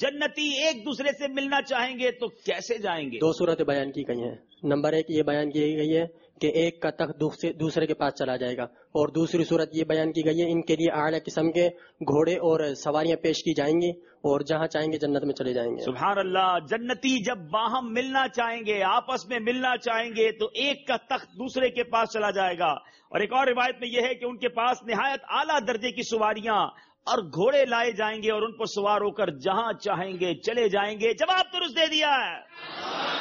जन्नती एक दूसरे से मिलना चाहेंगे तो कैसे जाएंगे? दो सूरतें बयान की गई हैं। नंबर एक ये बयान की गई है कि एक का तख्त दूसरे के पास चला जाएगा, और दूसरी सूरत ये बयान की गई है इनके लिए आला किस्म के घोड़े और सवारियां पेश की जाएंगी और जहां चाहेंगे जन्नत में चले जाएंगे। सुभान अल्लाह। जन्नती जब बाहम मिलना चाहेंगे, आपस में मिलना चाहेंगे तो एक का तख्त दूसरे के पास चला जाएगा। और एक और रिवायत में यह है कि उनके पास निहायत आला दर्जे की सवारियां और घोड़े लाए जाएंगे और उन पर सवार होकर जहां चाहेंगे चले जाएंगे। जवाब दुरुस्त दे दिया है।